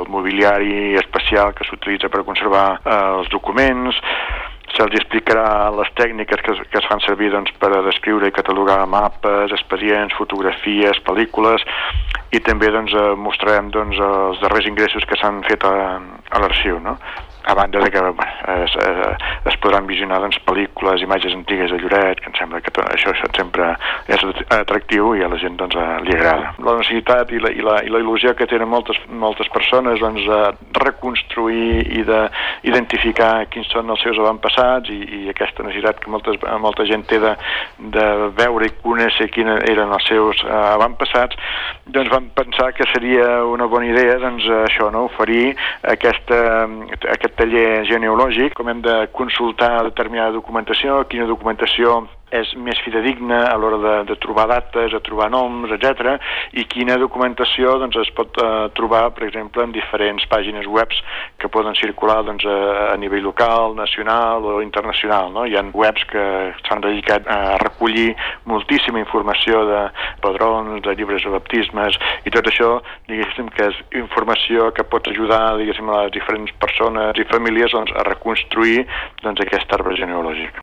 el mobiliari especial que s'utilitza per conservar els documents. Se'ls explicarà les tècniques que es fan servir per a descriure i catalogar mapes, expedients, fotografies, pel·lícules, i també mostrarem els darrers ingressos que s'han fet a l'arxiu, no? A banda de que es podran visionar pel·lícules, imatges antigues de Lloret, que em sembla que això sempre és atractiu i a la gent li agrada. La necessitat i la il·lusió que tenen moltes persones de reconstruir i d'identificar quins són els seus avantpassats i aquesta necessitat que molta gent té de veure i conèixer quins eren els seus avantpassats, vam pensar que seria una bona idea això, oferir aquest taller genealògic, com hem de consultar determinada documentació, quina documentació és més fidedigna a l'hora de trobar dates, de trobar noms, etc. I quina documentació es pot trobar, per exemple, en diferents pàgines web que poden circular a nivell local, nacional o internacional. No? Hi ha webs que s'han dedicat a recollir moltíssima informació de padrons, de llibres de baptismes, i tot això, diguéssim, que és informació que pot ajudar, diguéssim, a les diferents persones i famílies a reconstruir aquest arbre genealògic.